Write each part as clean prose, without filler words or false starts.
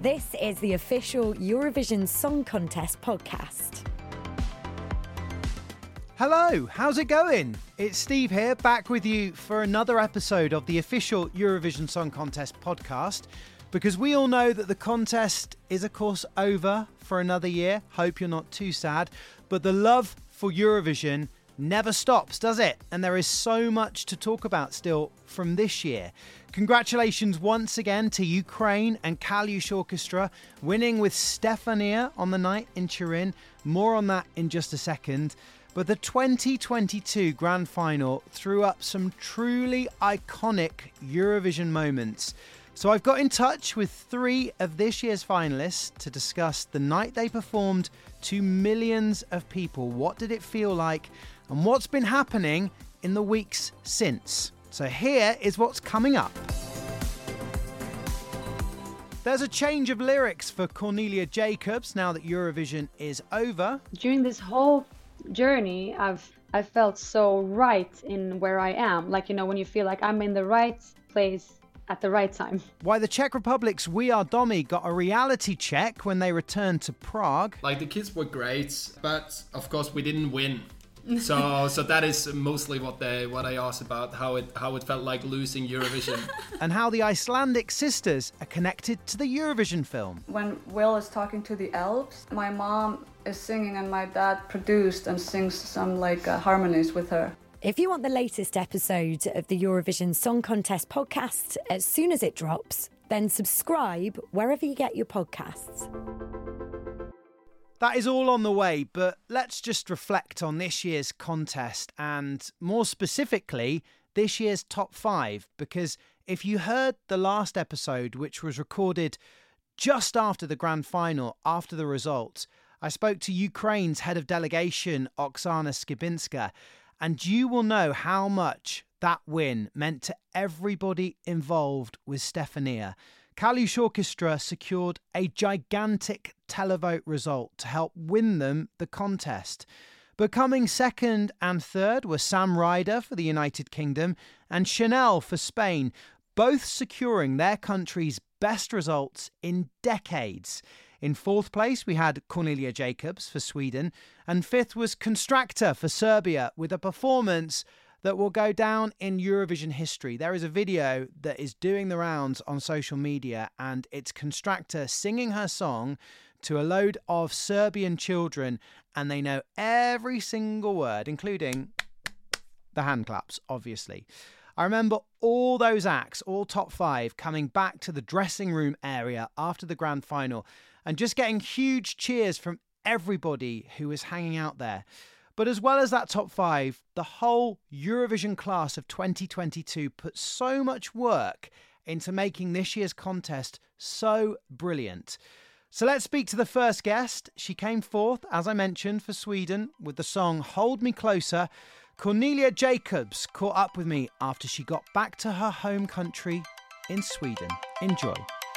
This is the official Eurovision Song Contest podcast. Hello, how's it going? It's Steve here, back with you for another episode of the official Eurovision Song Contest podcast, because we all know that the contest is, of course, over for another year. Hope you're not too sad, but the love for Eurovision never stops, does it? And there is so much to talk about still from this year. Congratulations once again to Ukraine and Kalush Orchestra winning with Stefania on the night in Turin. More on that in just a second. But the 2022 Grand Final threw up some truly iconic Eurovision moments. So I've got in touch with three of this year's finalists to discuss the night they performed to millions of people. What did it feel like? And what's been happening in the weeks since. So here is what's coming up. There's a change of lyrics for Cornelia Jacobs now that Eurovision is over. During this whole journey, I felt so right in where I am. Like, you know, when you feel like I'm in the right place at the right time. Why the Czech Republic's We Are Domi got a reality check when they returned to Prague. Like, the kids were great, but of course we didn't win. So that is mostly what I asked about, how it felt like losing Eurovision. And how the Icelandic sisters are connected to the Eurovision film. When Will is talking to the elves, my mom is singing and my dad produced and sings some harmonies with her. If you want the latest episode of the Eurovision Song Contest podcast as soon as it drops, then subscribe wherever you get your podcasts. That is all on the way, but let's just reflect on this year's contest and more specifically, this year's top five, because if you heard the last episode, which was recorded just after the grand final, after the results, I spoke to Ukraine's head of delegation, Oksana Skibinska, and you will know how much that win meant to everybody involved with Stefania. Kalush Orchestra secured a gigantic televote result to help win them the contest. But coming second and third were Sam Ryder for the United Kingdom and Chanel for Spain, both securing their country's best results in decades. In fourth place, we had Cornelia Jacobs for Sweden, and fifth was Constractor for Serbia, with a performance that will go down in Eurovision history. There is a video that is doing the rounds on social media, and it's Constractor singing her song to a load of Serbian children, and they know every single word, including the hand claps, obviously. I remember all those acts, all top five, coming back to the dressing room area after the grand final and just getting huge cheers from everybody who was hanging out there. But as well as that top five, the whole Eurovision class of 2022 put so much work into making this year's contest so brilliant. So let's speak to the first guest. She came fourth, as I mentioned, for Sweden with the song Hold Me Closer. Cornelia Jacobs caught up with me after she got back to her home country in Sweden. Enjoy.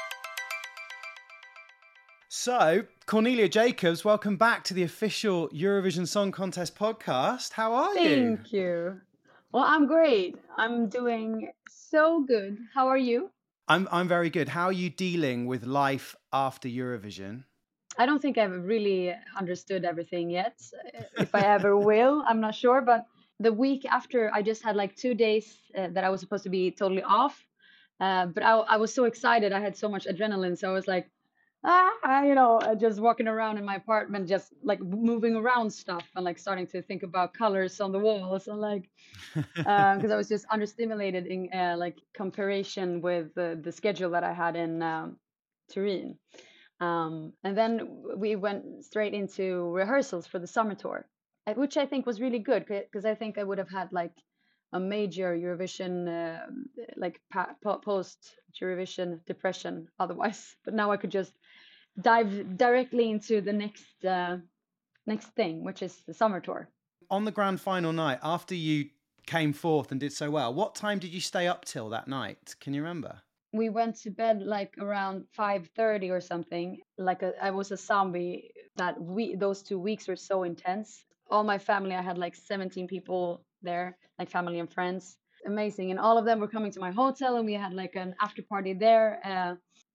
So, Cornelia Jacobs, welcome back to the official Eurovision Song Contest podcast. How are you? Thank you. Well, I'm great. I'm doing so good. How are you? I'm very good. How are you dealing with life after Eurovision? I don't think I've really understood everything yet. If I ever will, I'm not sure. But the week after, I just had 2 days that I was supposed to be totally off. But I was so excited. I had so much adrenaline. So I was like, just walking around in my apartment, just moving around stuff and starting to think about colors on the walls and because I was just understimulated in comparison with the schedule that I had in Turin. And then we went straight into rehearsals for the summer tour, which I think was really good because I think I would have had a major Eurovision, post Eurovision depression otherwise. But now I could just dive directly into the next thing, which is the summer tour. On the grand final night, after you came fourth and did so well, what time did you stay up till that night? Can you remember? We went to bed around 5:30 or something. I was a zombie. Those 2 weeks were so intense. All my family, I had 17 people there, family and friends. Amazing. And all of them were coming to my hotel and we had an after party there.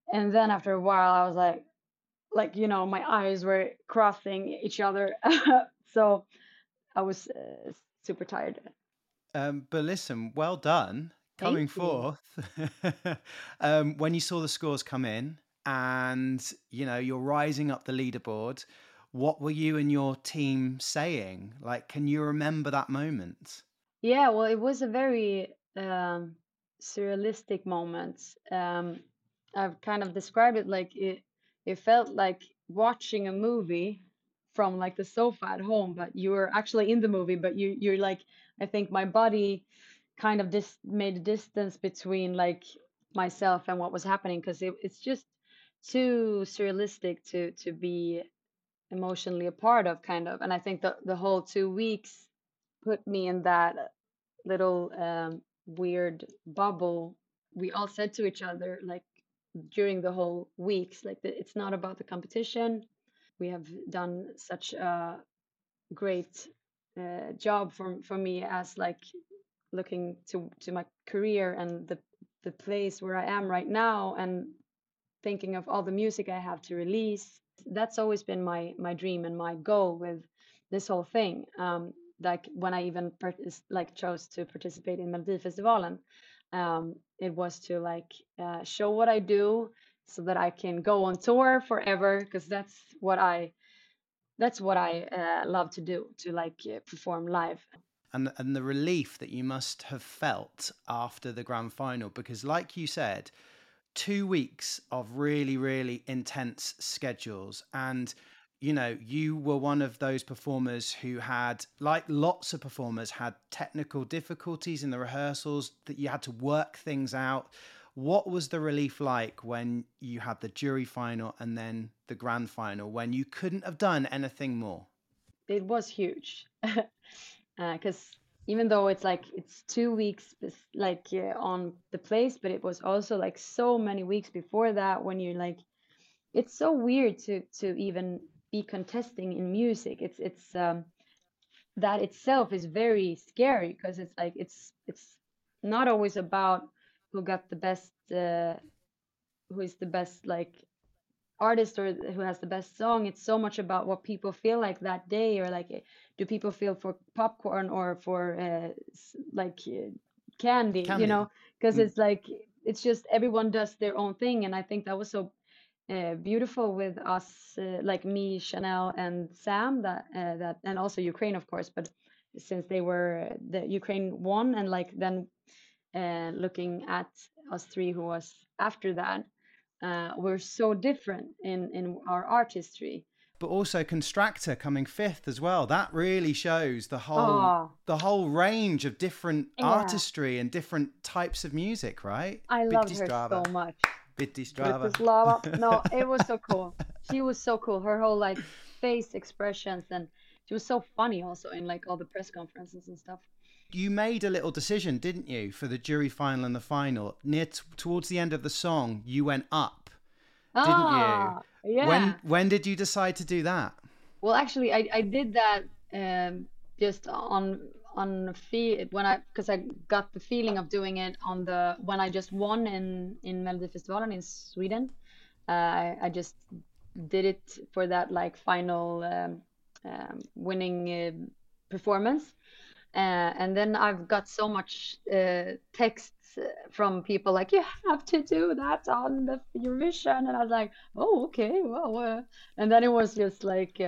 And then after a while, I was like, my eyes were crossing each other. So I was super tired. But listen, well done coming Thank you. forth. When you saw the scores come in and, you're rising up the leaderboard, what were you and your team saying? Like, can you remember that moment? Yeah, well, it was a very surrealistic moment. I've kind of described it like it felt like watching a movie from like the sofa at home, but you were actually in the movie, but you're like, I think my body kind of made a distance between like myself and what was happening, because it's just too surrealistic to be emotionally a part of, kind of. And I think the whole 2 weeks put me in that little weird bubble. We all said to each other, like, during the whole weeks, like, it's not about the competition. We have done such a great job for me, as like looking to my career and the place where I am right now, and thinking of all the music I have to release. That's always been my dream and my goal with this whole thing. Like when I even chose to participate in Melodifestivalen, it was to like show what I do, so that I can go on tour forever, because that's what I love to do, to like perform live. And the relief that you must have felt after the grand final, because like you said, 2 weeks of really, really intense schedules. And, you were one of those performers who had, like lots of performers, had technical difficulties in the rehearsals, that you had to work things out. What was the relief like when you had the jury final and then the grand final, when you couldn't have done anything more? It was huge, because even though it's 2 weeks on the place, but it was also like so many weeks before that, when you're like, it's so weird to even be contesting in music. It's that itself is very scary, because it's like it's not always about who got the best, who is the best like artist, or who has the best song. It's so much about what people feel like that day, or like, do people feel for popcorn or for candy, Candy. because it's like, it's just everyone does their own thing. And I think that was so beautiful with us, like me, Chanel, and Sam, that and also Ukraine, of course, but since they were the Ukraine won, and like then looking at us three who was after that, we're so different in our artistry. But also Constractor coming fifth as well. That really shows the whole Oh, the whole range of different yeah, artistry and different types of music, right? I loved her Strava. so much. Bitti Strava. Bratislava. No, it was so cool. She was so cool. Her whole like face expressions, and she was so funny also in like all the press conferences and stuff. You made a little decision, didn't you, for the jury final and the final? Towards the end of the song, you went up, didn't Ah, you? yeah. When did you decide to do that? Well, actually, I did that just on feel when I because I got the feeling of doing it on the when I just won in Melodifestivalen in Sweden. I just did it for that like final winning performance. And then I've got so much texts from people like, you have to do that on the Eurovision. And I was like, oh, okay, well, and then it was just like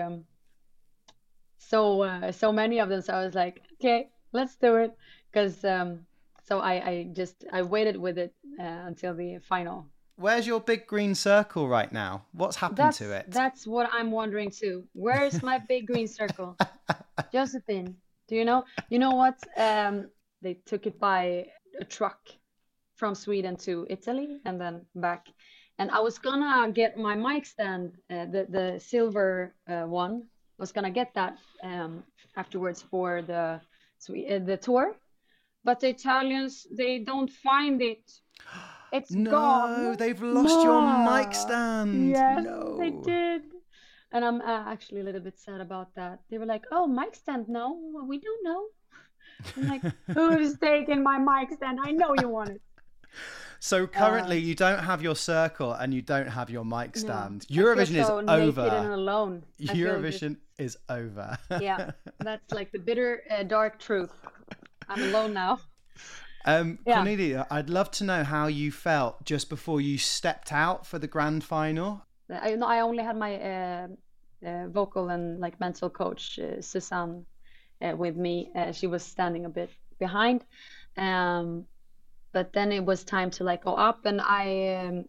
so many of them. So I was like, okay, let's do it. Because so I waited with it until the final. Where's your big green circle right now? What's happened to it? That's what I'm wondering too. Where's my big green circle? Josephine, do you know? You know what? They took it by a truck from Sweden to Italy and then back. And I was gonna get my mic stand, the silver one. I was gonna get that afterwards for the tour. But the Italians, they don't find it. It's No, gone. they've lost your mic No. stand. Yes, No. they did. And I'm actually a little bit sad about that. They were like, oh, mic stand? No, we don't know. I'm like, who's taking my mic stand? I know you want it. So currently you don't have your circle and you don't have your mic stand. No, Eurovision I feel so is naked over. and alone. Eurovision is over. Yeah, that's like the bitter, dark truth. I'm alone now. Cornelia, I'd love to know how you felt just before you stepped out for the grand final. I only had my vocal and like mental coach, Susanne, with me. She was standing a bit behind. But then it was time to like go up, and I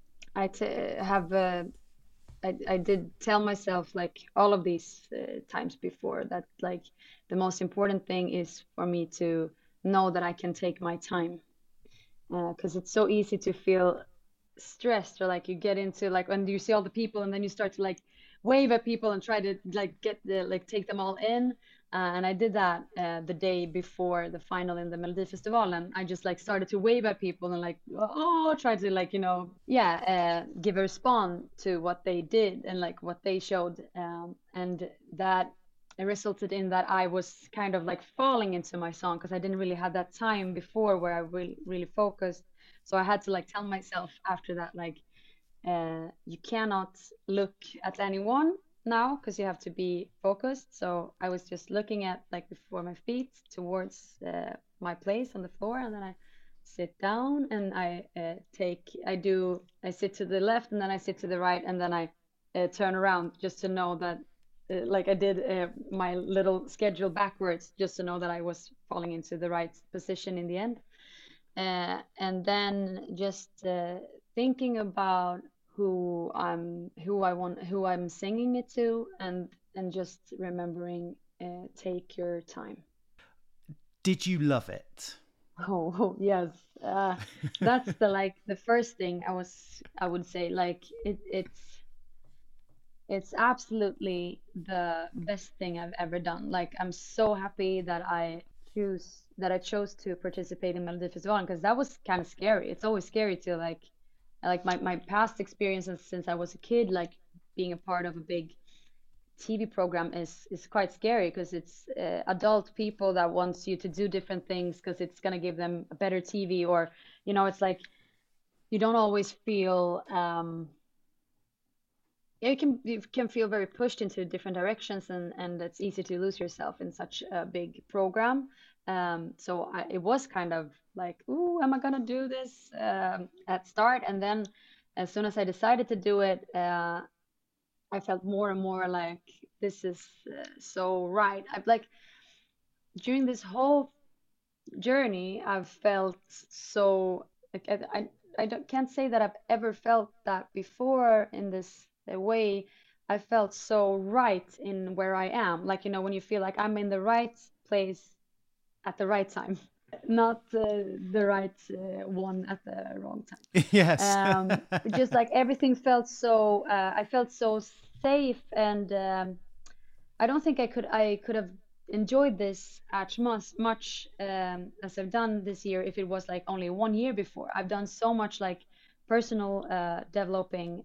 did tell myself like all of these times before that like the most important thing is for me to know that I can take my time, because it's so easy to feel stressed, or like you get into like when you see all the people and then you start to like wave at people and try to like get the like take them all in. And I did that the day before the final in the Melodifestivalen. I just like started to wave at people and like try to like give a response to what they did and like what they showed, and that it resulted in that I was kind of like falling into my song because I didn't really have that time before where I really focused. So I had to like tell myself after that like you cannot look at anyone now because you have to be focused. So I was just looking at like before my feet towards my place on the floor, and then I sit down and I sit to the left and then I sit to the right, and then I turn around just to know that like I did my little schedule backwards just to know that I was falling into the right position in the end, and then just thinking about who I'm singing it to, and just remembering take your time. Did you love it? Oh yes, that's the first thing I would say. Like it's absolutely the best thing I've ever done. Like I'm so happy that I chose to participate in Melodifestivalen, because that was kind of scary. It's always scary to like my past experiences since I was a kid, like being a part of a big TV program is quite scary, because it's adult people that wants you to do different things because it's going to give them a better TV, or it's like you don't always feel you can feel very pushed into different directions, and it's easy to lose yourself in such a big program. So it was kind of like, ooh, am I gonna do this at start? And then as soon as I decided to do it, I felt more and more like this is so right. I've like during this whole journey, I've felt so like can't say that I've ever felt that before in this way. I felt so right in where I am. Like when you feel like I'm in the right place at the right time, not the right one at the wrong time. Yes. Just like everything felt so I felt so safe, and I don't think I could have enjoyed this as much as I've done this year if it was like only 1 year before. I've done so much like personal developing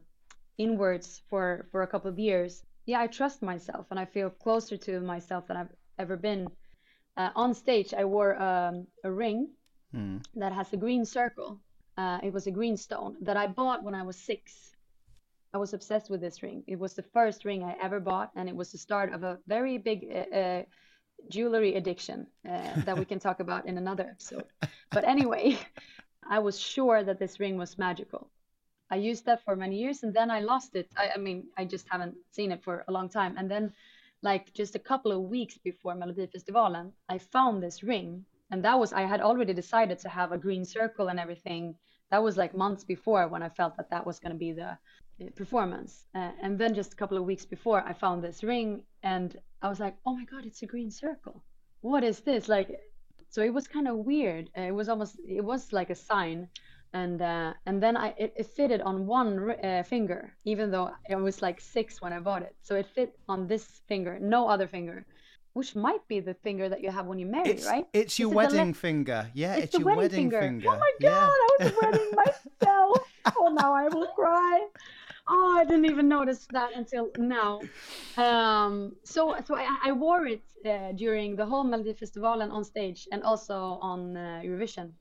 inwards for a couple of years. Yeah, I trust myself and I feel closer to myself than I've ever been. On stage, I wore a ring that has a green circle. It was a green stone that I bought when I was 6. I was obsessed with this ring. It was the first ring I ever bought, and it was the start of a very big jewelry addiction that we can talk about in another episode. But anyway, I was sure that this ring was magical. I used that for many years, and then I lost it. I mean, I just haven't seen it for a long time. And then like just a couple of weeks before Melodifestivalen, I found this ring, and I had already decided to have a green circle and everything. That was like months before when I felt that was going to be the performance. And then just a couple of weeks before, I found this ring, and I was like, oh my God, it's a green circle. What is this? Like, so it was kind of weird. It was like a sign. And then it fitted on one finger, even though I was like 6 when I bought it. So it fit on this finger, no other finger, which might be the finger that you have when you marry, right? It's your wedding finger. Yeah, it's your wedding finger. Oh my God, I was wedding myself. Oh, now I will cry. Oh, I didn't even notice that until now. So I wore it during the whole Melodifestivalen on stage, and also on Eurovision.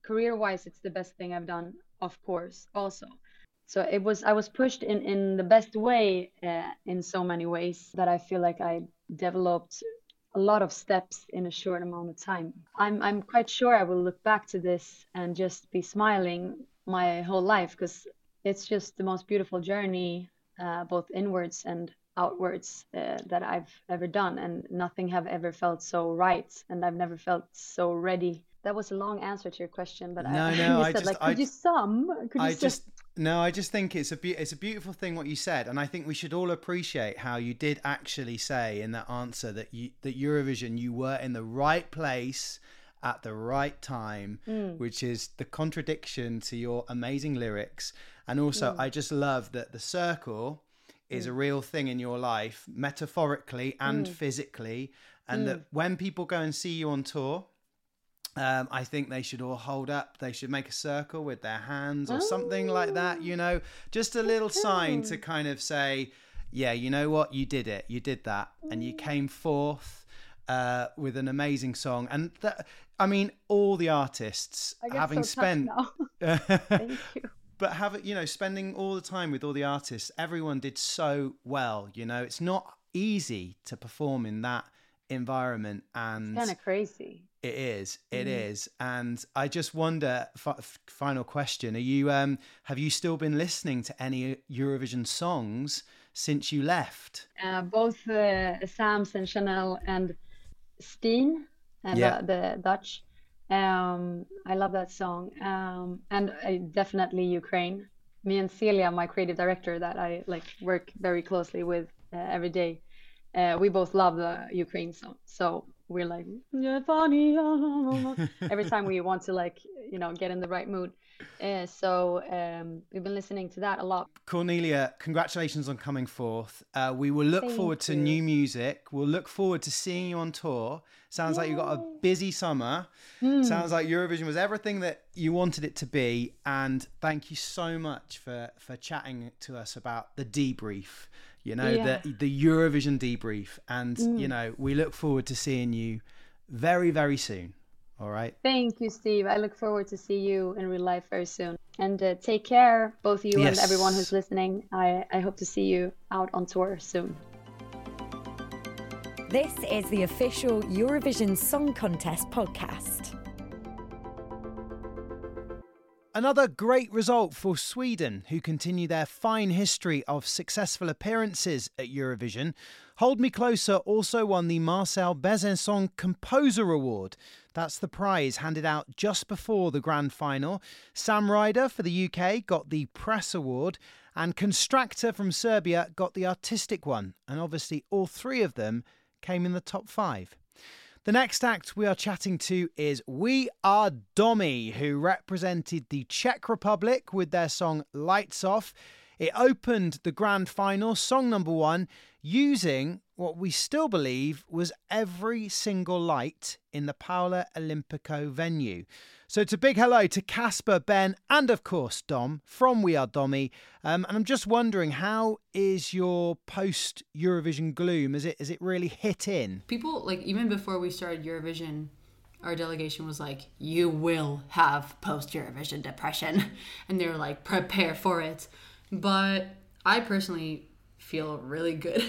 career-wise, it's the best thing I've done, of course, also. So I was pushed in the best way, in so many ways, that I feel like I developed a lot of steps in a short amount of time. I'm quite sure I will look back to this and just be smiling my whole life, because it's just the most beautiful journey, both inwards and outwards, that I've ever done, and nothing have ever felt so right, and I've never felt so ready. That was a long answer to your question, but No, you I said, just, could you sum? I just think it's a beautiful thing what you said, and I think we should all appreciate how you did actually say in that answer that Eurovision, you were in the right place at the right time, which is the contradiction to your amazing lyrics. And also, I just love that the circle is a real thing in your life, metaphorically and physically, and that when people go and see you on tour, I think they should all hold up. They should make a circle with their hands or something like that, you know, just a little sign to kind of say, yeah, you know what, you did it. You did that. And you came forth with an amazing song. And that, I mean, all the artists having spent... Thank you. But spending all the time with all the artists, everyone did so well. You know, it's not easy to perform in that environment, and it's kind of crazy. It is. And I just wonder, final question, are you have you still been listening to any Eurovision songs since you left? Both Sam's and Chanel and Steen, and the Dutch. I love that song. And definitely Ukraine. Me and Celia, my creative director that I work very closely with every day, we both love the Ukraine song. So we're like, every time we want to get in the right mood. So we've been listening to that a lot. Cornelia, congratulations on coming forth. We will look forward to new music. We'll look forward to seeing you on tour. Sounds like you've got a busy summer. Sounds like Eurovision was everything that you wanted it to be. And thank you so much for chatting to us about the debrief, the Eurovision debrief. And, we look forward to seeing you very, very soon. All right. Thank you, Steve. I look forward to see you in real life very soon. And take care, both you and everyone who's listening. I hope to see you out on tour soon. This is the official Eurovision Song Contest podcast. Another great result for Sweden, who continue their fine history of successful appearances at Eurovision. Hold Me Closer also won the Marcel Bezençon Composer Award. That's the prize handed out just before the grand final. Sam Ryder for the UK got the Press Award, and Constractor from Serbia got the artistic one. And obviously all three of them came in the top 5. The next act we are chatting to is We Are Domy, who represented the Czech Republic with their song Lights Off. It opened the grand final, song number 1, using what we still believe was every single light in the Paula Olimpico venue. So it's a big hello to Casper, Ben, and of course Dom from We Are Domy. And I'm just wondering, how is your post-Eurovision gloom? Is it really hit in? People, even before we started Eurovision, our delegation was like, you will have post-Eurovision depression. And they were like, prepare for it. But I personally feel really good.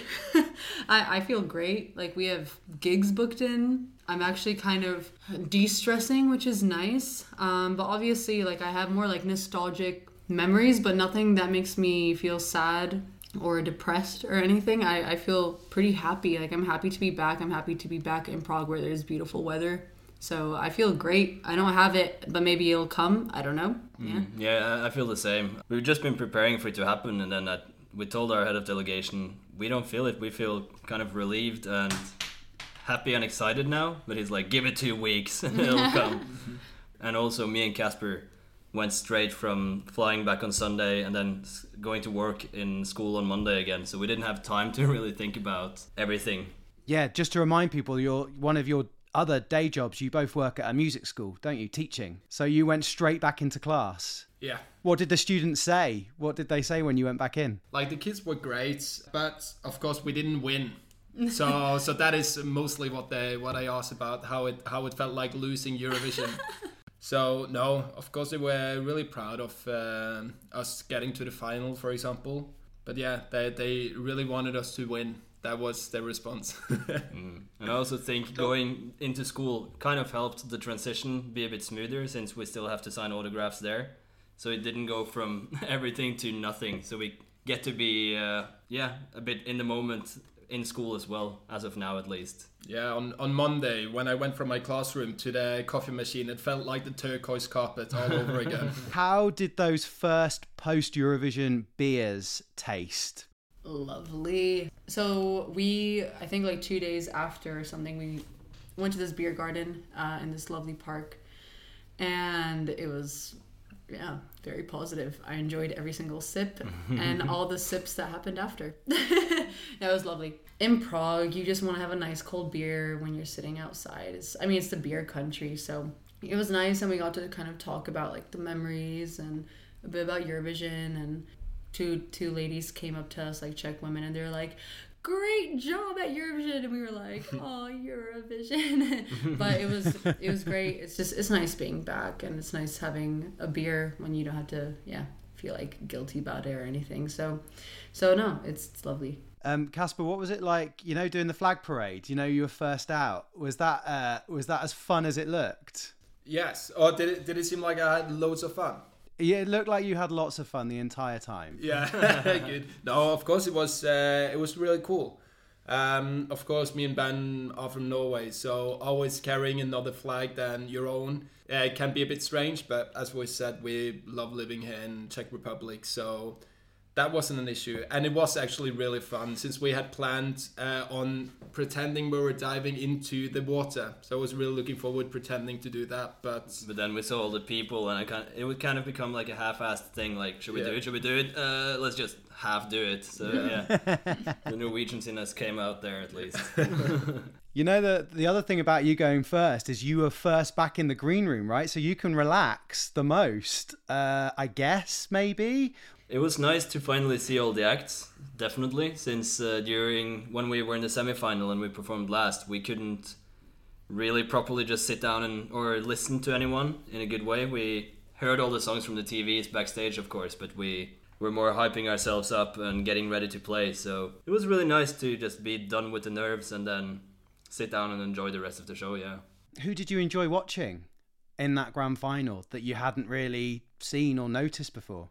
I feel great. We have gigs booked in. I'm actually kind of de-stressing, which is nice. But obviously, I have more nostalgic memories, but nothing that makes me feel sad or depressed or anything. I feel pretty happy. I'm happy to be back. I'm happy to be back in Prague where there's beautiful weather. So I feel great. I don't have it, but maybe it'll come. I don't know. Yeah, I feel the same. We've just been preparing for it to happen, and then we told our head of delegation, we don't feel it. We feel kind of relieved and happy and excited now. But he's like, give it 2 weeks and it'll come. And also me and Casper went straight from flying back on Sunday and then going to work in school on Monday again. So we didn't have time to really think about everything. Yeah, just to remind people, one of your other day jobs, you both work at a music school, don't you, teaching? So you went straight back into class. Yeah. What did the students say? What did they say when you went back in? The kids were great, but of course we didn't win. So that is mostly what I asked about, how it felt like losing Eurovision. So no, of course they were really proud of us getting to the final, for example. But yeah, they really wanted us to win. That was their response. And I also think going into school kind of helped the transition be a bit smoother, since we still have to sign autographs there. So it didn't go from everything to nothing. So we get to be a bit in the moment in school as well, as of now at least. Yeah, on Monday, when I went from my classroom to the coffee machine, it felt like the turquoise carpet all over again. How did those first post-Eurovision beers taste? Lovely. So I think like 2 days after or something, we went to this beer garden in this lovely park. And it was, very positive. I enjoyed every single sip and all the sips that happened after. It was lovely. In Prague, you just want to have a nice cold beer when you're sitting outside. It's the beer country, so it was nice, and we got to kind of talk about like the memories and a bit about Eurovision. And two ladies came up to us, like Czech women, and they were like, "Great job at Eurovision," and we were like, "Oh, Eurovision!" But it was great. It's nice being back, and it's nice having a beer when you don't have to feel like guilty about it or anything. So no, it's lovely. Casper, what was it like, doing the flag parade? You were first out. Was that as fun as it looked? Yes. Or did it seem like I had loads of fun? Yeah, it looked like you had lots of fun the entire time. Yeah, good. No, of course it was really cool. Of course, me and Ben are from Norway, so always carrying another flag than your own can be a bit strange. But as we said, we love living here in Czech Republic, so that wasn't an issue. And it was actually really fun, since we had planned on pretending we were diving into the water. So I was really looking forward pretending to do that. But then we saw all the people, and it would kind of become like a half-assed thing. Like, should we do it? Should we do it? Let's just half do it. So the Norwegians in us came out there at least. The other thing about you going first is you were first back in the green room, right? So you can relax the most, I guess, maybe. It was nice to finally see all the acts, definitely, since when we were in the semi-final and we performed last, we couldn't really properly just sit down or listen to anyone in a good way. We heard all the songs from the TVs backstage, of course, but we were more hyping ourselves up and getting ready to play. So it was really nice to just be done with the nerves and then sit down and enjoy the rest of the show, yeah. Who did you enjoy watching in that grand final that you hadn't really seen or noticed before?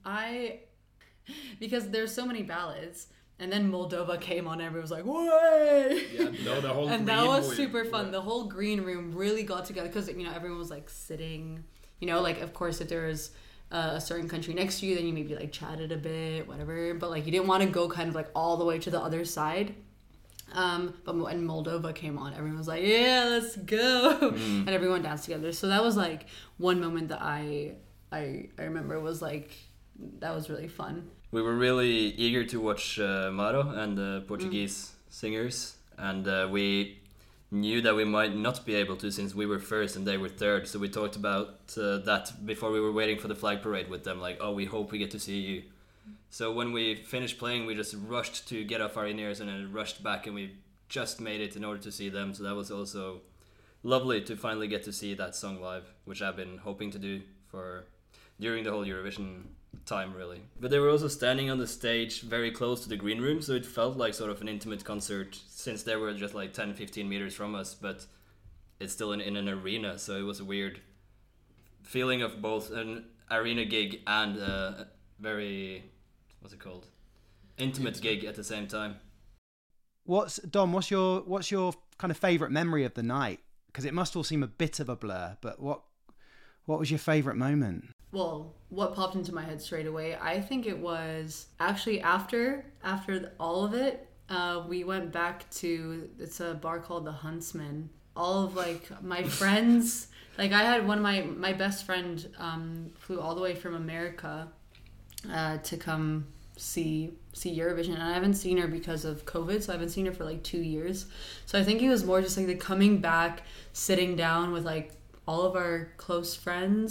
Because there's so many ballads, and then Moldova came on, and everyone was like, "Way!" Yeah, no, the whole and green that was room, super fun. The whole green room really got together because everyone was like sitting. Like of course if there was a certain country next to you, then you maybe like chatted a bit, whatever. But like you didn't want to go kind of like all the way to the other side. But when Moldova came on, everyone was like, "Yeah, let's go!" And everyone danced together. So that was like one moment that I remember was like. That was really fun. We were really eager to watch Maro and the Portuguese singers, and we knew that we might not be able to, since we were first and they were third. So we talked about that before we were waiting for the flag parade with them, like, "Oh, we hope we get to see you." So when we finished playing, we just rushed to get off our in-ears and then rushed back, and we just made it in order to see them. So that was also lovely to finally get to see that song live, which I've been hoping to do during the whole Eurovision time, really. But they were also standing on the stage very close to the green room, so it felt like sort of an intimate concert, since they were just like 10-15 meters from us, but it's still in an arena, so it was a weird feeling of both an arena gig and a very, intimate gig at the same time. What's your kind of favourite memory of the night? Because it must all seem a bit of a blur, but what was your favourite moment? Well, what popped into my head straight away, I think it was actually after all of it, we went back to, it's a bar called the Huntsman. All of like my friends, like I had one of my best friend flew all the way from America to come see Eurovision, and I haven't seen her because of COVID, so I haven't seen her for like 2 years. So I think it was more just like the coming back, sitting down with like all of our close friends,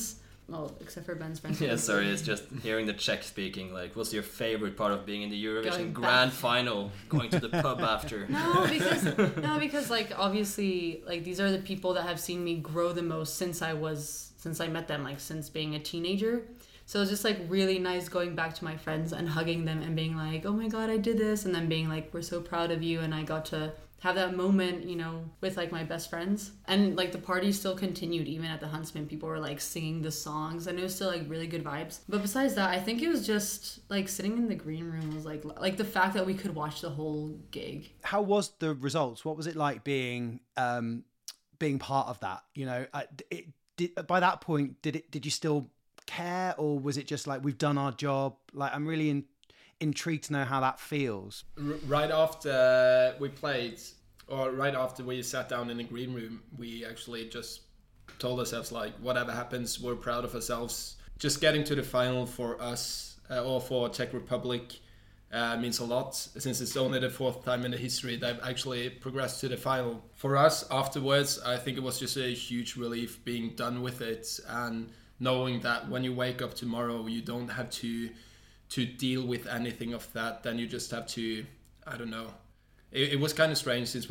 well, except for Ben's friends. Yeah, sorry, it's just hearing the Czech speaking. Like, what's your favorite part of being in the Eurovision Going Grand back. Final? Going to the pub after? No, because like obviously like these are the people that have seen me grow the most since I met them, like since being a teenager. So it's just like really nice going back to my friends and hugging them and being like, oh my god, I did this, and then being like, we're so proud of you, and I got to have that moment, you know, with like my best friends. And like the party still continued even at the Huntsman. People were like singing the songs and it was still like really good vibes. But besides that, I think it was just like sitting in the green room was like the fact that we could watch the whole gig. How was the results? What was it like being part of that? You know, by that point, did you still care, or was it just like, we've done our job? Like, I'm really intrigued to know how that feels. Right after we played, or right after we sat down in the green room, we actually just told ourselves, like, whatever happens, we're proud of ourselves. Just getting to the final for us, or for Czech Republic, means a lot, since it's only the 4th time in the history they've actually progressed to the final. For us, afterwards, I think it was just a huge relief being done with it, and knowing that when you wake up tomorrow, you don't have to deal with anything of that. Then you just have to, I don't know. It was kind of strange since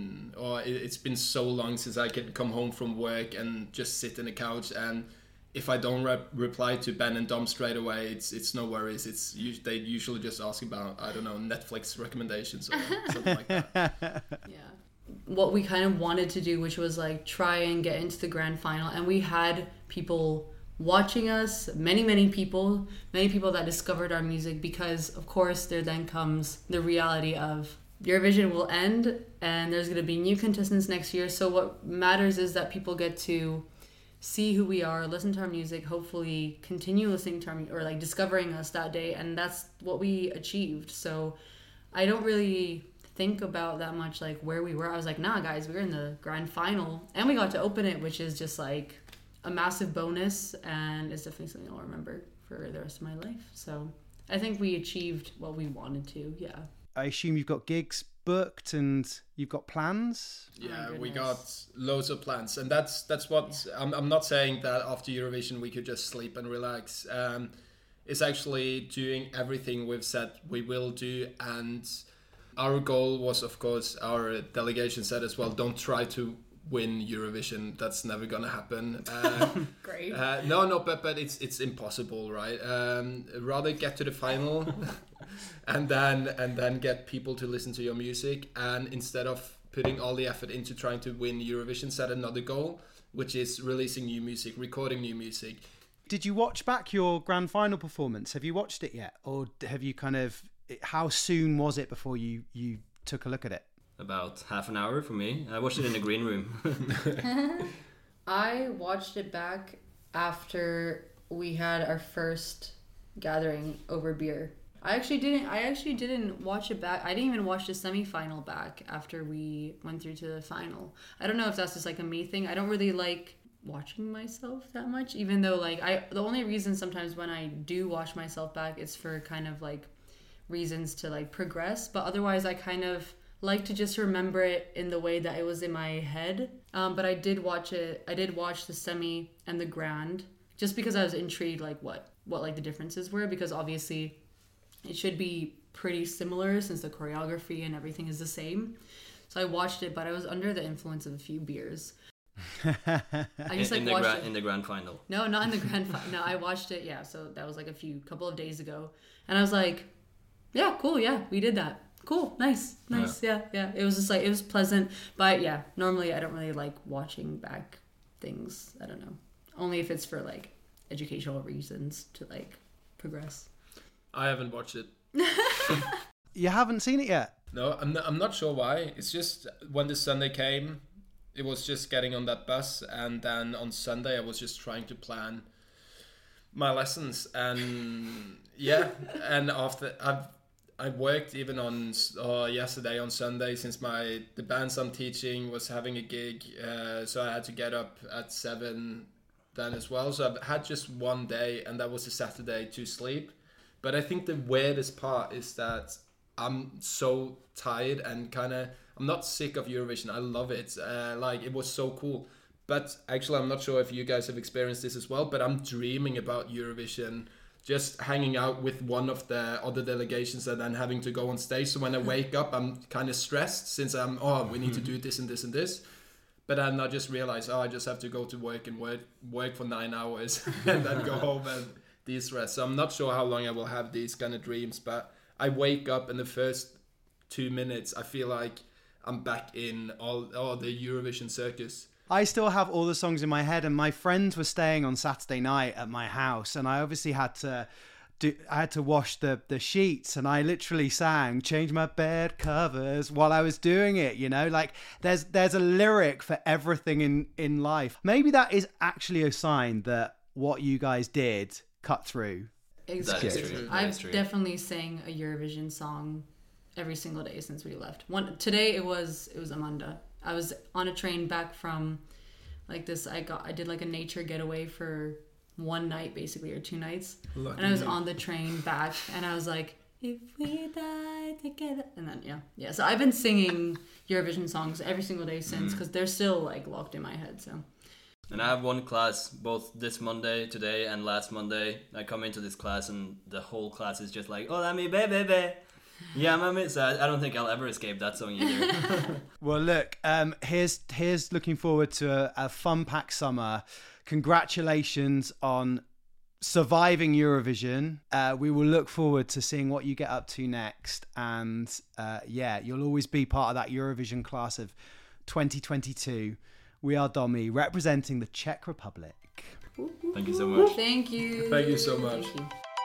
it's been so long since I could come home from work and just sit in the couch, and if I don't reply to Ben and Dom straight away, it's no worries. They usually just ask about, I don't know, Netflix recommendations or something like that. Yeah. What we kind of wanted to do, which was like try and get into the grand final, and we had people watching us, many people that discovered our music, because of course there then comes the reality of Eurovision will end and there's going to be new contestants next year. So what matters is that people get to see who we are, listen to our music, hopefully continue listening to or like discovering us that day, and that's what we achieved. So I don't really think about that much like where we were. I was like, nah guys, we were in the grand final and we got to open it, which is just like a massive bonus, and it's definitely something I'll remember for the rest of my life. So I think we achieved what we wanted to. Yeah. I assume you've got gigs booked and you've got plans. Yeah, we got loads of plans, and that's what I'm not saying that after Eurovision we could just sleep and relax. It's actually doing everything we've said we will do, and our goal was, of course, our delegation said as well, don't try to win Eurovision. That's never gonna happen. Great. No, but it's impossible, right? Rather get to the final and then get people to listen to your music, and instead of putting all the effort into trying to win Eurovision, set another goal, which is releasing new music, recording new music. Did you watch back your grand final performance? Have you watched it yet, or have you how soon was it before you took a look at it? About half an hour for me. I watched it in the green room. I watched it back after we had our first gathering over beer. I actually didn't watch it back. I didn't even watch the semi-final back after we went through to the final. I don't know if that's just like a me thing. I don't really like watching myself that much, even though like the only reason sometimes when I do watch myself back, it's for kind of like reasons to like progress, but otherwise I kind of like to just remember it in the way that it was in my head. But I did watch it. I did watch the semi and the grand just because I was intrigued like what like the differences were, because obviously it should be pretty similar since the choreography and everything is the same. So I watched it, but I was under the influence of a few beers. I just like watched it in the grand final. No, not in the grand final. No, I watched it. Yeah, so that was like a couple of days ago, and I was like, yeah, cool. Yeah, we did that. Cool, nice. Yeah. It was just like, it was pleasant, but yeah, normally I don't really like watching back things. I don't know, only if it's for like educational reasons to like progress. I haven't watched it. You haven't seen it yet? No, I'm not sure why. It's just when the Sunday came, it was just getting on that bus, and then on Sunday I was just trying to plan my lessons, and yeah, and after I worked even on yesterday on Sunday, since the bands I'm teaching was having a gig, so I had to get up at 7 then as well. So I've had just one day, and that was a Saturday to sleep. But I think the weirdest part is that I'm so tired and I'm not sick of Eurovision. I love it. Like, it was so cool. But actually, I'm not sure if you guys have experienced this as well, but I'm dreaming about Eurovision, just hanging out with one of the other delegations and then having to go on stage. So when I wake up, I'm kind of stressed since we need to do this and this and this. But then I just realize, I just have to go to work and work for 9 hours and then go home and de-stress. So I'm not sure how long I will have these kind of dreams, but I wake up in the first 2 minutes, I feel like I'm back in all the Eurovision circus. I still have all the songs in my head, and my friends were staying on Saturday night at my house, and I obviously had to wash the sheets, and I literally sang "Change My Bed Covers" while I was doing it. You know, like there's a lyric for everything in life. Maybe that is actually a sign that what you guys did cut through. Exactly. I've definitely sang a Eurovision song every single day since we left. Today it was Amanda. I was on a train back from like this. I did like a nature getaway for one night basically, or 2 nights. Lucky and I was on the train back, and I was like, if we die together, and then yeah. So I've been singing Eurovision songs every single day since, because they're still like locked in my head. So. And I have one class both this Monday, today, and last Monday. I come into this class and the whole class is just like, "Hola mi bebé." Yeah, mami. So I don't think I'll ever escape that song either. Well, look, here's looking forward to a fun-packed summer. Congratulations on surviving Eurovision. We will look forward to seeing what you get up to next. And you'll always be part of that Eurovision class of 2022. We are Domi, representing the Czech Republic. Thank you so much. Thank you. Thank you so much. Thank you.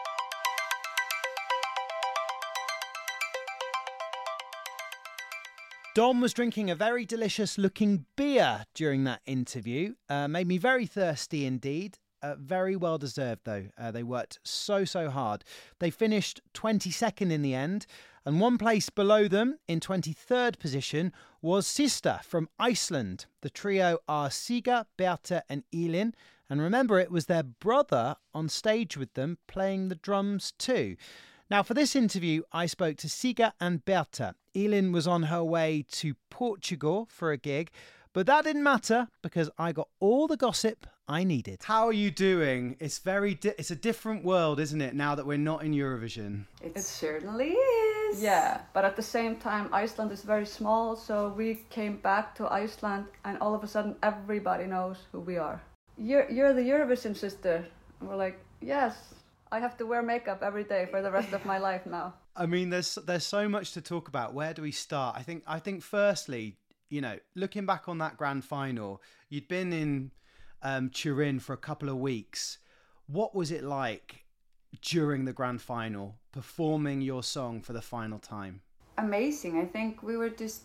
Dom was drinking a very delicious looking beer during that interview. Made me very thirsty indeed. Very well deserved though. They worked so hard. They finished 22nd in the end, and one place below them in 23rd position was Sister from Iceland. The trio are Siga, Berta and Elin. And remember, it was their brother on stage with them playing the drums too. Now, for this interview, I spoke to Siga and Berta. Elin was on her way to Portugal for a gig, but that didn't matter because I got all the gossip I needed. How are you doing? It's it's a different world, isn't it, now that we're not in Eurovision? It certainly is. Yeah, but at the same time, Iceland is very small, so we came back to Iceland and all of a sudden everybody knows who we are. You're the Eurovision sister. And we're like, yes. I have to wear makeup every day for the rest of my life now. I mean, there's so much to talk about. Where do we start? I think firstly, you know, looking back on that grand final, you'd been in Turin for a couple of weeks. What was it like during the grand final, performing your song for the final time? Amazing. I think we were just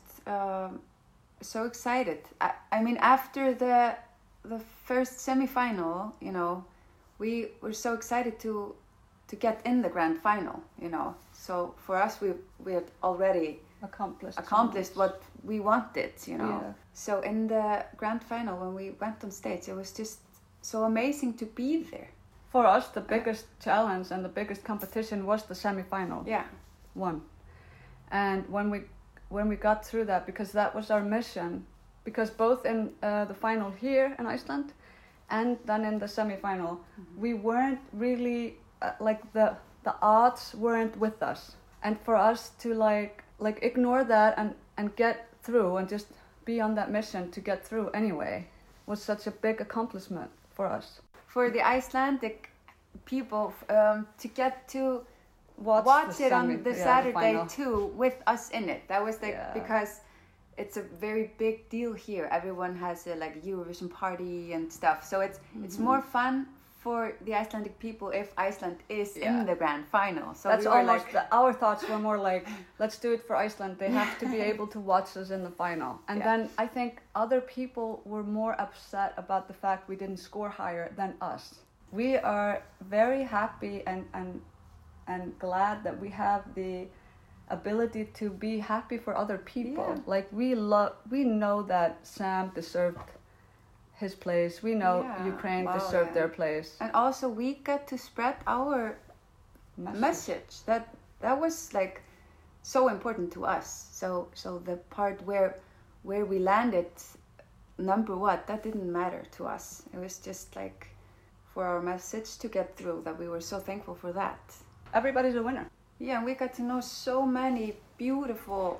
so excited. I mean, after the first semi-final, you know, we were so excited to get in the grand final, you know. So for us, we had already accomplished what we wanted, you know. Yeah. So in the grand final, when we went on stage, it was just so amazing to be there. For us, the biggest challenge and the biggest competition was the semi-final. Yeah. One. And when we got through that, because that was our mission, because both in the final here in Iceland and then in the semi-final, we weren't really the odds weren't with us, and for us to like ignore that and get through and just be on that mission to get through anyway was such a big accomplishment for us. For the Icelandic people to get to watch it on the Saturday too with us in it, that was because it's a very big deal here. Everyone has a Eurovision party and stuff. So it's more fun for the Icelandic people if Iceland is in the grand final. So that's almost our thoughts were more like, let's do it for Iceland. They have to be able to watch us in the final. And then I think other people were more upset about the fact we didn't score higher than us. We are very happy and glad that we have the ability to be happy for other people. Yeah. Like we know that Sam deserved his place. We know Ukraine deserved their place. And also we got to spread our message. That was so important to us. So the part where we landed number what, that didn't matter to us. It was just like for our message to get through, that we were so thankful for that. Everybody's a winner. Yeah, and we got to know so many beautiful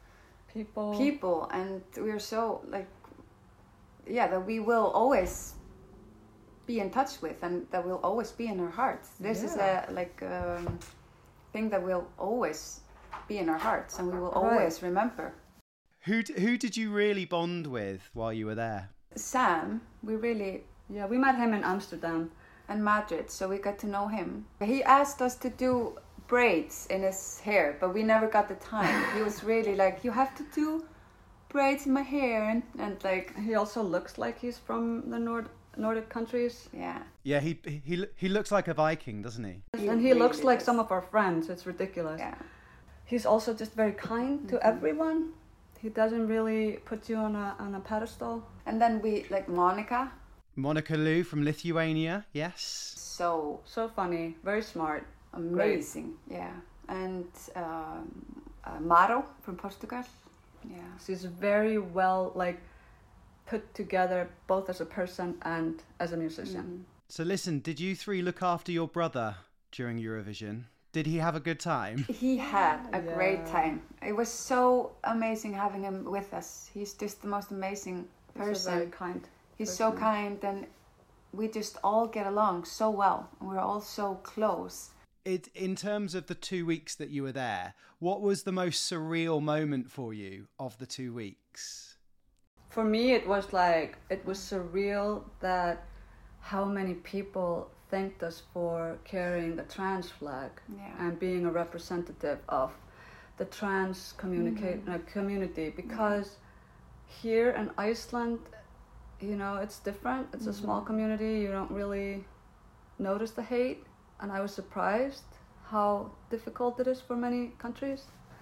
people, and we are so like, yeah, that we will always be in touch with, and that will always be in our hearts. This is a thing that will always be in our hearts, and we will always remember. Who did you really bond with while you were there? Sam, we met him in Amsterdam and Madrid, so we got to know him. He asked us to do braids in his hair, but we never got the time. He was really like, you have to do braids in my hair, and like, he also looks like he's from the Nordic countries. Yeah, he looks like a Viking, doesn't he? And he looks like some of our friends. It's ridiculous. Yeah. He's also just very kind to everyone. He doesn't really put you on a pedestal. And then we like Monica Liu from Lithuania, yes. So funny, very smart, amazing. Great. Yeah. And Maro from Portugal. Yeah. She's very well like put together, both as a person and as a musician. Mm-hmm. So listen, did you three look after your brother during Eurovision? Did he have a good time? He had a great time. It was so amazing having him with us. He's just the most amazing person. He's very kind. He's so kind, and we just all get along so well. And we're all so close. In terms of the 2 weeks that you were there, what was the most surreal moment for you of the 2 weeks? For me, it was surreal that how many people thanked us for carrying the trans flag and being a representative of the trans community, because here in Iceland, it's different. It's a small community. You don't really notice the hate, and I was surprised how difficult it is for many countries.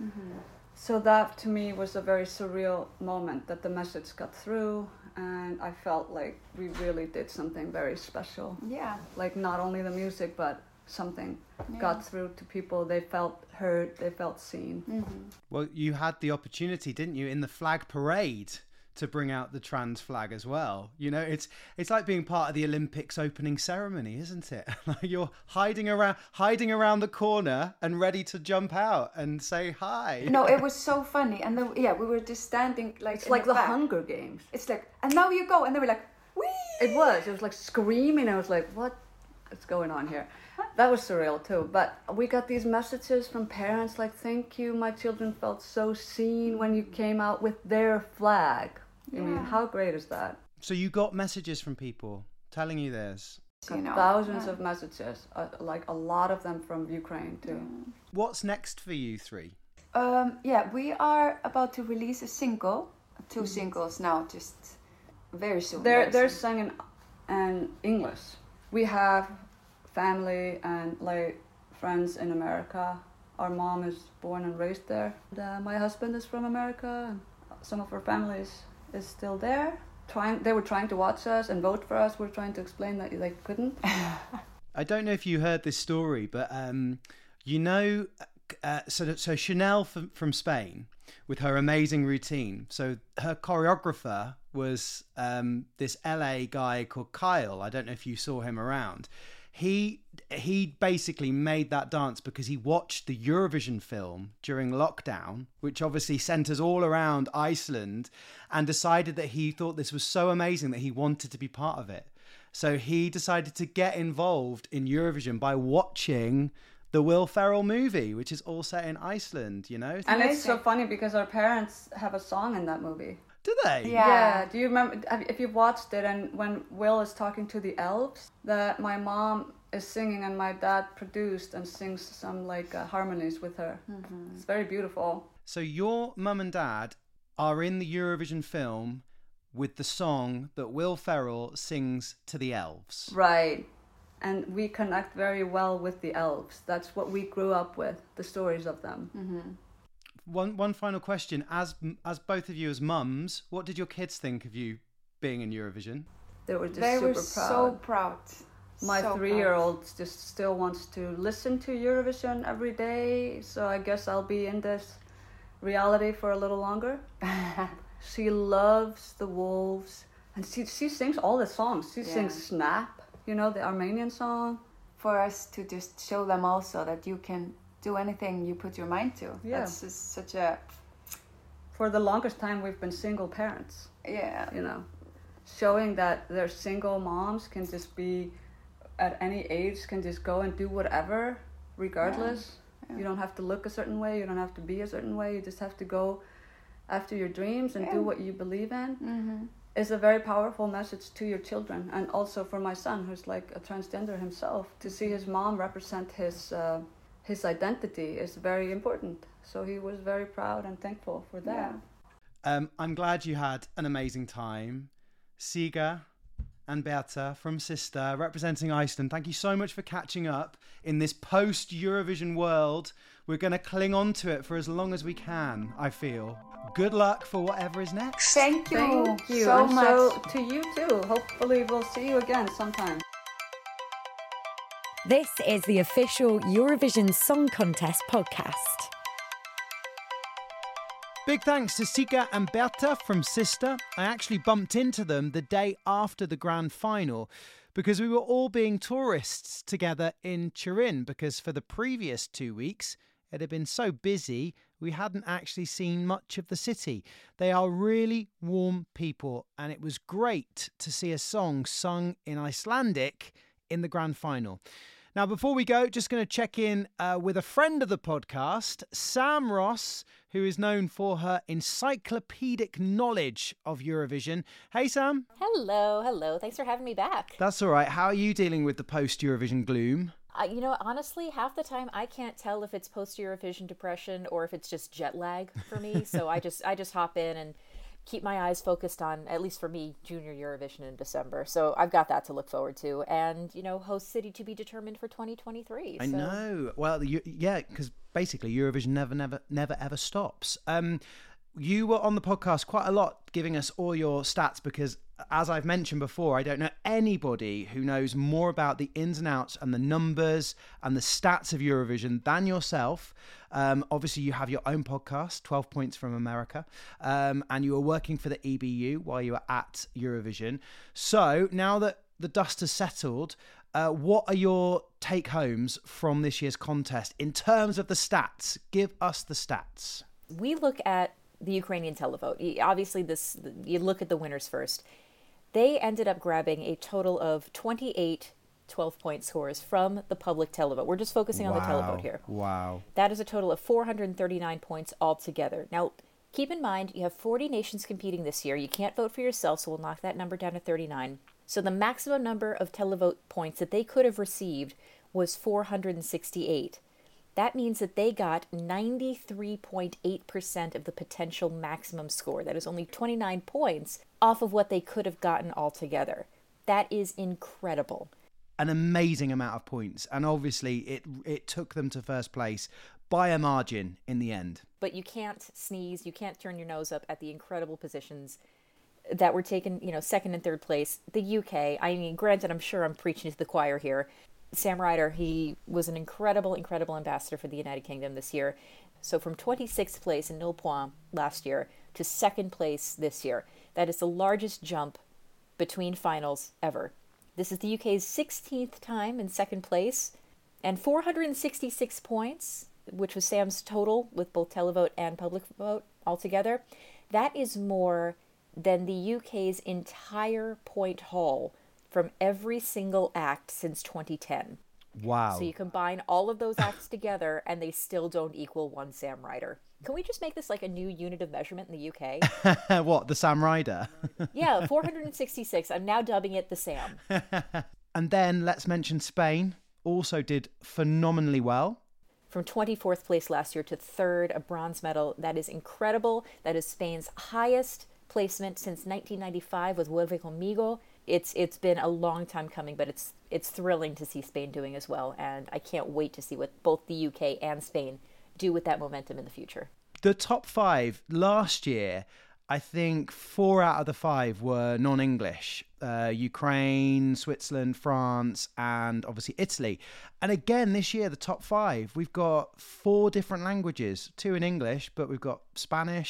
So that to me was a very surreal moment, that the message got through, and I felt like we really did something very special. Yeah. Like not only the music, but something got through to people. They felt heard, they felt seen. Well, you had the opportunity, didn't you, in the flag parade to bring out the trans flag as well. It's like being part of the Olympics opening ceremony, isn't it? Like you're hiding around the corner and ready to jump out and say hi. No, it was so funny. And then, we were just standing like it's like the Hunger Games. It's like, and now you go, and they were like, wee! It was like screaming. I was like, what is going on here? That was surreal too. But we got these messages from parents like, thank you, my children felt so seen when you came out with their flag. I mean, how great is that? So you got messages from people telling you this? Thousands of messages, like a lot of them from Ukraine too. What's next for you three? We are about to release a single, 2 singles now, just very soon. They're singing in English. We have family and like friends in America. Our mom is born and raised there. And, my husband is from America, and some of our families is still there. They were trying to watch us and vote for us. We're trying to explain that they couldn't. I don't know if you heard this story, but so Chanel from Spain with her amazing routine. So her choreographer was this LA guy called Kyle. I don't know if you saw him around. He basically made that dance because he watched the Eurovision film during lockdown, which obviously sent us all around Iceland, and decided that he thought this was so amazing that he wanted to be part of it. So he decided to get involved in Eurovision by watching the Will Ferrell movie, which is all set in Iceland, And it's so funny because our parents have a song in that movie. Do they? Yeah. Do you remember, if you've watched it, and when Will is talking to the elves, that my mom is singing and my dad produced and sings some harmonies with her. It's very beautiful. So your mum and dad are in the Eurovision film with the song that Will Ferrell sings to the elves. Right. And we connect very well with the elves. That's what we grew up with, the stories of them. One final question. As both of you as mums, what did your kids think of you being in Eurovision? They were so proud. My 3-year-old just still wants to listen to Eurovision every day, so I guess I'll be in this reality for a little longer. She loves the wolves. And she sings all the songs. She sings Snap, you know, the Armenian song. For us to just show them also that you can do anything you put your mind to. Yeah. That's just such a... For the longest time, we've been single parents. Yeah. You know, showing that their single moms can just be, at any age, can just go and do whatever, regardless. Yeah. You don't have to look a certain way. You don't have to be a certain way. You just have to go after your dreams and do what you believe in. Mm-hmm. It's a very powerful message to your children, and also for my son, who's like a transgender himself, to see his mom represent his identity is very important. So he was very proud and thankful for that. I'm glad you had an amazing time. Siga and Berta from Sister, representing Iceland, thank you so much for catching up in this post-Eurovision world. We're going to cling on to it for as long as we can, I feel. Good luck for whatever is next. Thank you so much. So to you too. Hopefully we'll see you again sometime. This is the official Eurovision Song Contest podcast. Big thanks to Siga and Berta from Sister. I actually bumped into them the day after the grand final because we were all being tourists together in Turin, because for the previous 2 weeks it had been so busy we hadn't actually seen much of the city. They are really warm people, and it was great to see a song sung in Icelandic in the grand final. Now, before we go, just going to check in with a friend of the podcast, Sam Ross, who is known for her encyclopedic knowledge of Eurovision. Hey, Sam. Hello. Thanks for having me back. That's all right. How are you dealing with the post-Eurovision gloom? Honestly, half the time I can't tell if it's post-Eurovision depression or if it's just jet lag for me. So I just hop in and keep my eyes focused on, at least for me, Junior Eurovision in December. So I've got that to look forward to. And, host city to be determined for 2023. I know. Well, yeah, because basically Eurovision never, ever stops. You were on the podcast quite a lot, giving us all your stats, because as I've mentioned before, I don't know anybody who knows more about the ins and outs and the numbers and the stats of Eurovision than yourself. Obviously, you have your own podcast, 12 Points from America, and you were working for the EBU while you were at Eurovision. So now that the dust has settled, what are your take-homes from this year's contest in terms of the stats? Give us the stats. We look at the Ukrainian televote. Obviously, you look at the winners first. They ended up grabbing a total of 28 12-point scores from the public televote. We're just focusing on the televote here. Wow. That is a total of 439 points altogether. Now, keep in mind, you have 40 nations competing this year. You can't vote for yourself, so we'll knock that number down to 39. So the maximum number of televote points that they could have received was 468. That means that they got 93.8% of the potential maximum score. That is only 29 points off of what they could have gotten altogether. That is incredible. An amazing amount of points. And obviously it took them to first place by a margin in the end. But you can't sneeze, you can't turn your nose up at the incredible positions that were taken, second and third place. The UK, granted, I'm sure I'm preaching to the choir here. Sam Ryder, he was an incredible ambassador for the United Kingdom this year. So from 26th place in 0 points last year to second place this year. That is the largest jump between finals ever. This is the UK's 16th time in second place, and 466 points, which was Sam's total with both televote and public vote altogether. That is more than the UK's entire point haul from every single act since 2010. Wow. So you combine all of those acts together and they still don't equal one Sam Ryder. Can we just make this like a new unit of measurement in the UK? What, the Sam Ryder? Yeah, 466. I'm now dubbing it the Sam. And then let's mention Spain also did phenomenally well. From 24th place last year to third, a bronze medal. That is incredible. That is Spain's highest placement since 1995 with Vuelve Conmigo. It's been a long time coming, but it's thrilling to see Spain doing as well, and I can't wait to see what both the UK and Spain do with that momentum in the future. The top 5 last year, I think 4 out of the 5 were non-English. Ukraine, Switzerland, France, and obviously Italy. And again, this year, the top 5, we've got 4 different languages, 2 in English, but we've got Spanish,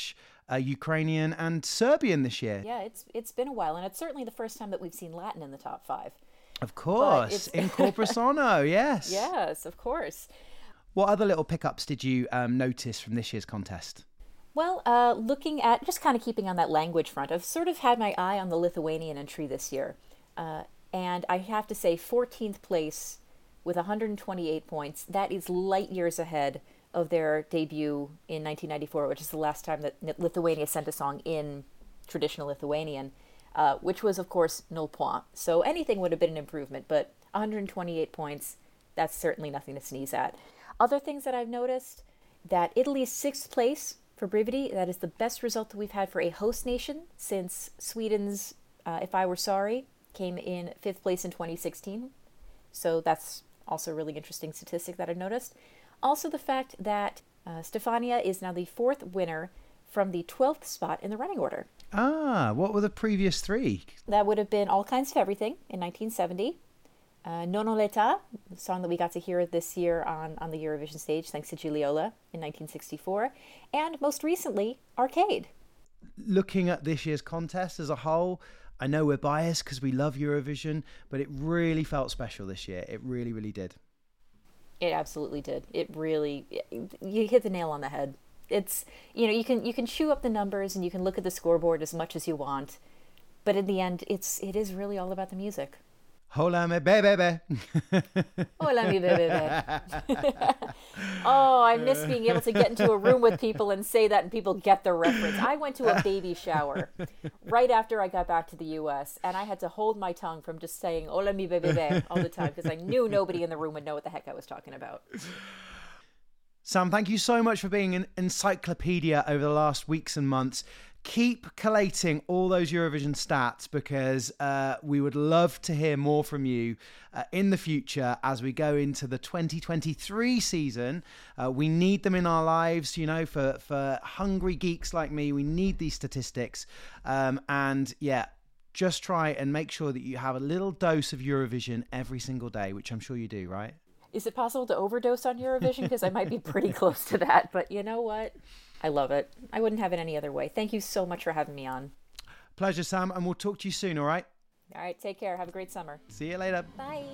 Ukrainian and Serbian this year. Yeah, it's been a while, and it's certainly the first time that we've seen Latin in the top 5. Of course, in Corpus Sono, yes. Yes, of course. What other little pickups did you notice from this year's contest? Well, looking at, just kind of keeping on that language front, I've sort of had my eye on the Lithuanian entry this year. And I have to say, 14th place with 128 points, that is light years ahead of their debut in 1994, which is the last time that Lithuania sent a song in traditional Lithuanian, which was, of course, Nul Point. So anything would have been an improvement, but 128 points, that's certainly nothing to sneeze at. Other things that I've noticed, that Italy's 6th place for Brividi, that is the best result that we've had for a host nation since Sweden's If I Were Sorry came in 5th place in 2016. So that's also a really interesting statistic that I've noticed. Also the fact that Stefania is now the 4th winner from the 12th spot in the running order. Ah, what were the previous 3? That would have been All Kinds of Everything in 1970. Non ho l'età, the song that we got to hear this year on the Eurovision stage, thanks to Gigliola in 1964. And most recently, Arcade. Looking at this year's contest as a whole, I know we're biased because we love Eurovision, but it really felt special this year. It really, really did. It absolutely did. It really, you hit the nail on the head. It's, you know, you can chew up the numbers and you can look at the scoreboard as much as you want, but in the end, it is really all about the music. Hola me bebé. Hola mi bebé. Oh, I miss being able to get into a room with people and say that and people get the reference. I went to a baby shower right after I got back to the US, and I had to hold my tongue from just saying hola mi bebé all the time because I knew nobody in the room would know what the heck I was talking about. Sam, thank you so much for being an encyclopedia over the last weeks and months. Keep collating all those Eurovision stats because we would love to hear more from you in the future as we go into the 2023 season. We need them in our lives, you know, for hungry geeks like me. We need these statistics. And yeah, just try and make sure that you have a little dose of Eurovision every single day, which I'm sure you do, right? Is it possible to overdose on Eurovision? Because I might be pretty close to that. But you know what? I love it. I wouldn't have it any other way. Thank you so much for having me on. Pleasure, Sam, and we'll talk to you soon, all right? All right, take care. Have a great summer. See you later. Bye.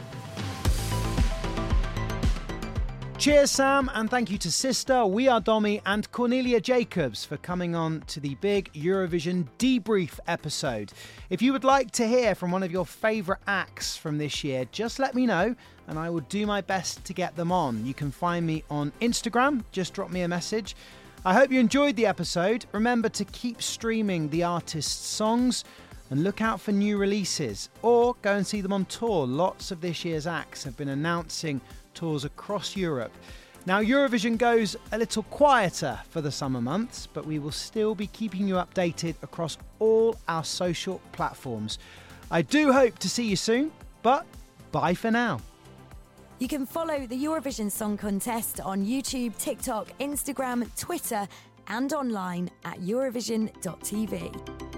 Cheers, Sam, and thank you to Sister, We Are Domi, and Cornelia Jacobs for coming on to the big Eurovision debrief episode. If you would like to hear from one of your favourite acts from this year, just let me know, and I will do my best to get them on. You can find me on Instagram. Just drop me a message. I hope you enjoyed the episode. Remember to keep streaming the artists' songs and look out for new releases, or go and see them on tour. Lots of this year's acts have been announcing tours across Europe. Now, Eurovision goes a little quieter for the summer months, but we will still be keeping you updated across all our social platforms. I do hope to see you soon, but bye for now. You can follow the Eurovision Song Contest on YouTube, TikTok, Instagram, Twitter, and online at Eurovision.tv.